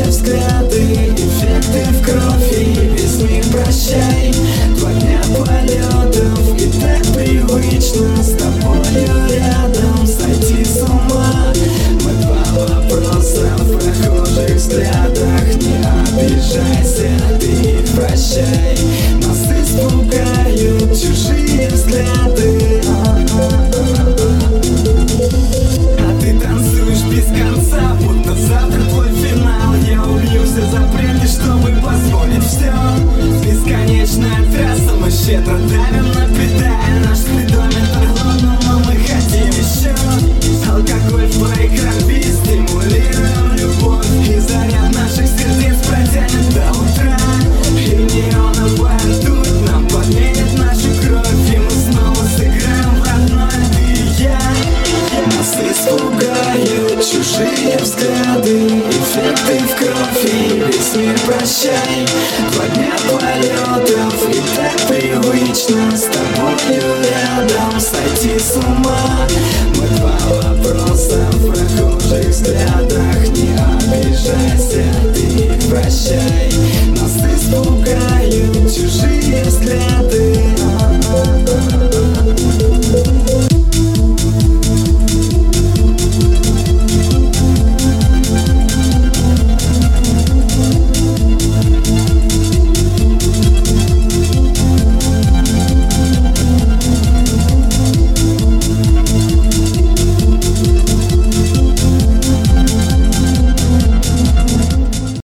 Чужие взгляды, эффекты в кровь, и весь мир прощай. 2 дня полетов, и так привычно с тобою рядом сойти с ума. Мы 2 вопроса в прохожих взглядах. Не обижайся, ты их прощай. Нас испугают чужие взгляды. А ты танцуешь без конца, будто завтра твой финал. Я убью все запреты, чтобы позволить все. Бесконечная трасса, мы щедро давим на педаль. Наш спидометр лопнул, но мы хотим еще. Алкоголь в твоей крови, стимулируем любовь, и заряд наших сердец протянет до утра. И неоновая ртуть нам подменит нашу кровь, и мы снова сыграем в родное ты и я. Нас испугают чужие взгляды, эффекты в кровь, и весь мир прощай.